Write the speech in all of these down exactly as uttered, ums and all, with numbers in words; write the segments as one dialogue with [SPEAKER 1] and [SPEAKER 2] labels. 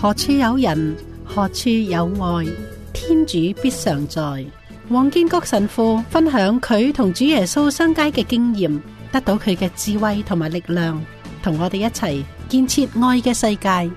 [SPEAKER 1] 何處有人，何處有愛，天主必常在。黃建國神父分享佢同主耶穌相交嘅經驗，得到佢嘅智慧同埋力量，同我哋一齊建設愛嘅世界。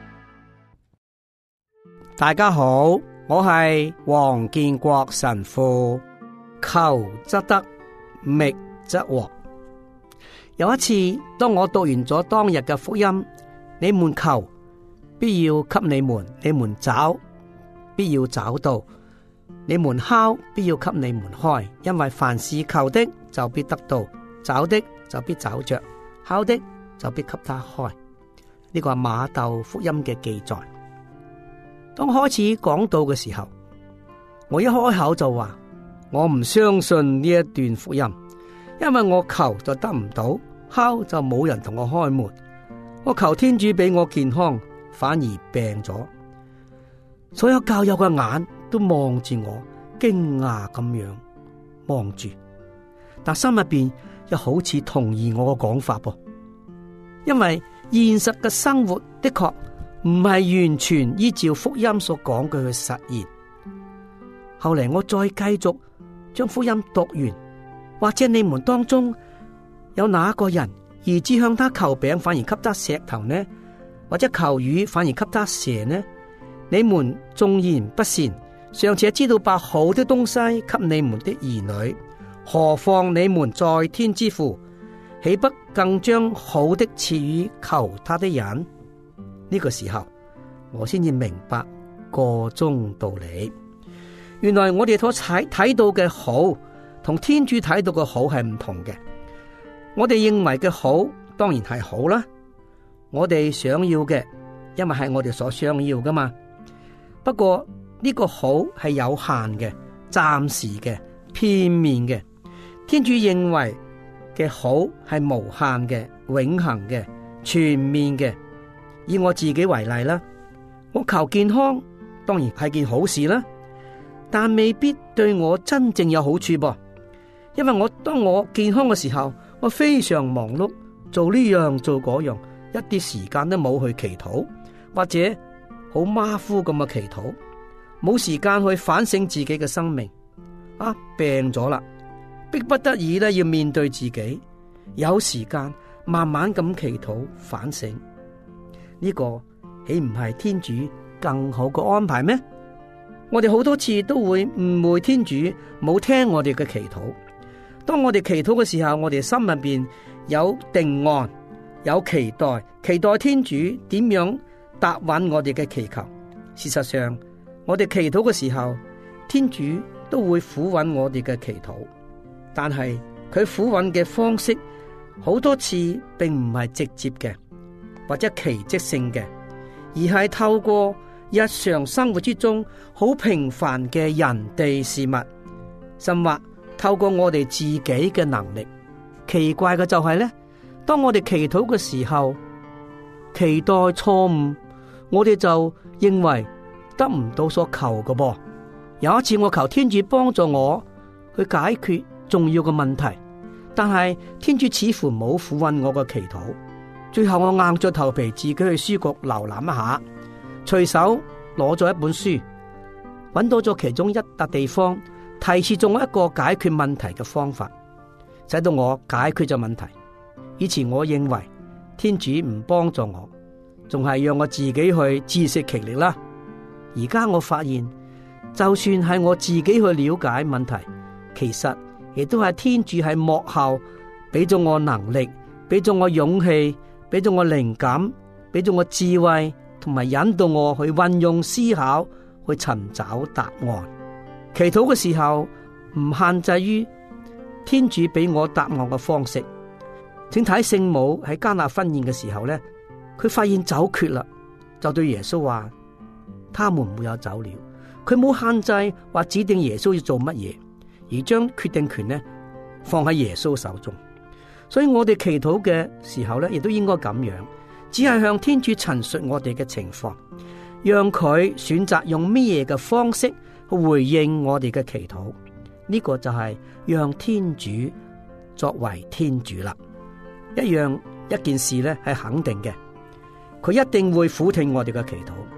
[SPEAKER 2] 大家好，我係黃建國神父。求則得，覓則獲。有一次，當我讀完咗當日嘅福音，你們求，必要給你們；你們找，必要找到；你們敲，必要給你們開。因為凡事求的，就必得到；找的，就必找着；敲的，就必給他開。呢個係馬竇福音嘅記載。當開始講道嘅時候，我一開口就話，我唔相信呢一段福音，因為我求就得唔到，敲就冇人同我開門。我求天主俾我健康，反而病咗。所有教友嘅眼都望住我，驚訝咁樣望住，但心入邊又好似同意我嘅講法噃。因為現實嘅生活的確唔係完全依照福音所講嘅去實現。後嚟我再繼續將福音讀完，或者你們當中有哪個人兒子向他求餅，反而給他石頭呢？或者求魚，反而給他蛇呢？你們縱然不善，尚且知道把好的東西給你們的兒女，何況你們在天之父，豈不更將好的賜予求他的人？呢個時候，我先至明白個中道理。原來我哋所睇睇到嘅好，同天主睇到嘅好係唔同嘅。我哋認為嘅好，當然係好啦。我哋想要嘅，因為係我哋所想要噶嘛。不過呢個好係有限嘅、暫時嘅、片面嘅。天主認為嘅好係無限嘅、永恆嘅、全面嘅。以我自己為例啦，我求健康，當然係件好事啦，但未必對我真正有好處噃。因為我當我健康嘅時候，我非常忙碌，做呢樣做嗰樣，一啲時間都冇去祈禱，或者好馬虎咁嘅祈禱，冇時間去反省自己嘅生命。啊，病咗啦，迫不得已咧要面對自己，有時間慢慢咁祈禱反省。呢個豈唔係天主更好嘅安排咩？我哋好多次都會誤會天主冇聽我哋嘅祈禱。當我哋祈禱嘅時候，我哋心入邊有定案，有期待，期待天主點樣答允我哋嘅祈求。事實上，我哋祈禱嘅時候，天主都會撫允我哋嘅祈禱，但係佢撫允嘅方式好多次並唔係直接嘅，或者奇蹟性嘅，而係透過日常生活之中好平凡嘅人地事物，甚或透過我哋自己嘅能力。奇怪嘅就係咧，當我哋祈禱嘅時候，期待錯誤，我哋就認為得唔到所求嘅噃。有一次我求天主幫助我去解決重要嘅問題，但係天主似乎冇撫允我嘅祈禱。最後我硬着頭皮自己去書局瀏覽一下，隨手攞咗一本書，揾到咗其中一笪地方提示咗我一個解決問題嘅方法，使到我解決咗問題。以前我認為天主唔幫助我，仲係讓我自己去自食其力啦。而家我發現，就算係我自己去了解問題，其實亦都係天主喺幕後俾咗我能力，俾咗我勇氣，俾咗我靈感，俾咗我智慧，同埋引導我去運用思考去尋找答案。祈禱嘅時候唔限制於天主俾我答案嘅方式。請睇聖母喺迦納婚宴嘅時候咧，佢發現酒缺啦，就對耶穌話：他們沒有酒了。佢冇限制或指定耶穌要做乜嘢，而將決定權咧放喺耶穌手中。所以我哋祈禱嘅時候咧，亦都應該咁樣，只係向天主陳述我哋嘅情況，讓佢選擇用乜嘢嘅方式去回應我哋嘅祈禱。呢個就係讓天主作為天主啦。一樣一件事咧係肯定嘅，佢一定會俯聽我哋嘅祈禱。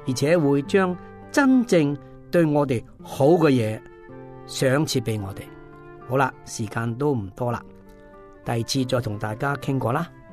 [SPEAKER 2] 而且會將真正對我哋好嘅嘢賞賜俾我哋。好啦，時間都唔多啦，第二次再同大家傾過啦。